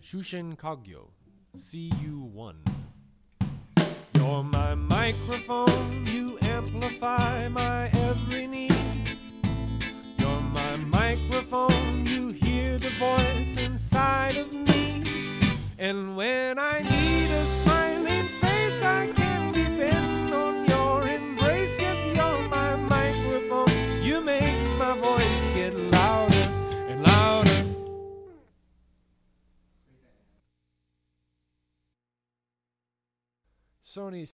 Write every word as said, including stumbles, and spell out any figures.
Shushin Kagyo, C U one. You're my microphone, you amplify my every need. You're my microphone, you hear the voice inside of me. And when I need a smiling face, I can depend on your embrace. Yes, you're my microphone, you make my voice get louder and louder. Sony